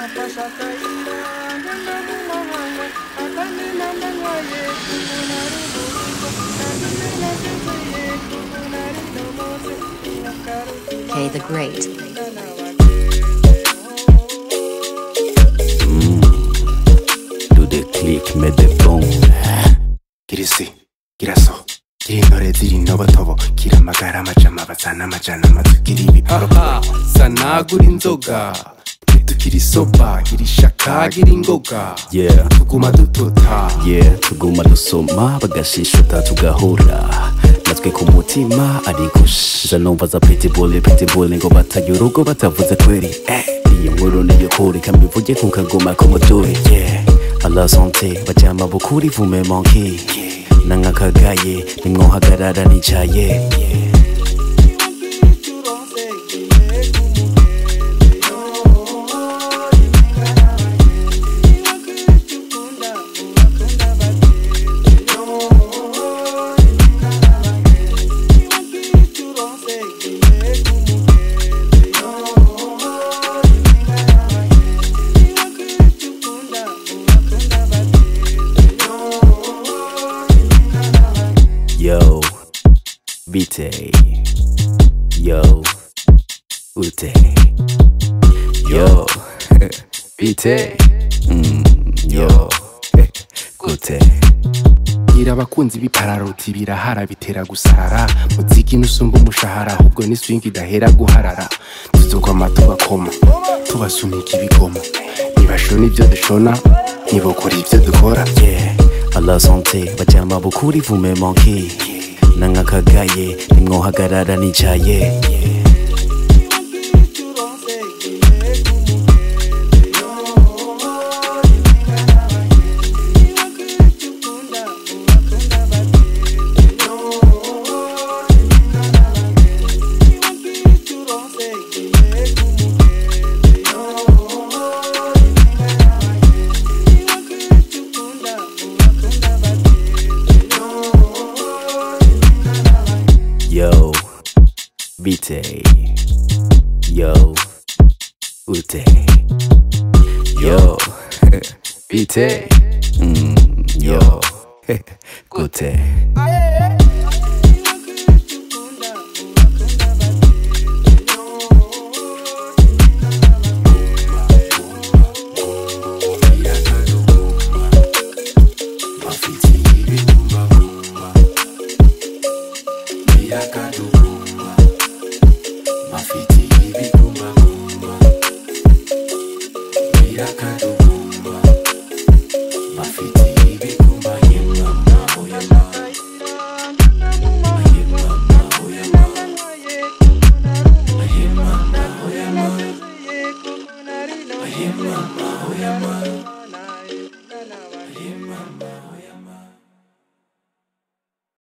K the Great. Do the click, made the phone. Girisi, giraso, giri intore ziri intobotobo, gira amagara amajama bazana amajana amatukiri ibiporopo. Sanagura inzoga, nitukiri soba, gira ishaka, gira ingoga. Yeah, tuguma dutota. Yeah, tuguma dusoma, bagashishota tugahura. Natwe ku mutima ariko zanumva za pitbull ngo bataye urugo batavuze kweri. Iyo nkuru niyo kuri kambivuge ku kagoma k'umuduri. Yeah, à la santé bajyama bukuri vous me manquez. Nanga kagaye nimwohagarara nicaye. Yo, Vite. Yo, Ute. Yo, Vite. Yo, Ute. Gira abakunzi b'ipararoti birahara bitera gusarara. Muziki nusumba umushahara ahubwo ni swing idahera guharara. Tuzokoma tubakoma, tubasunika ibigomo. Nibashona ibyo dushona, nibokora ibyo dukora. Yeah, à la santé bajyama bukuri vous me manquez. Nanga kagaye nimwohagarara nicaye. Yo, Vite. Yo, Ute. Yo, Vite. Yo, Ute. Mafiti,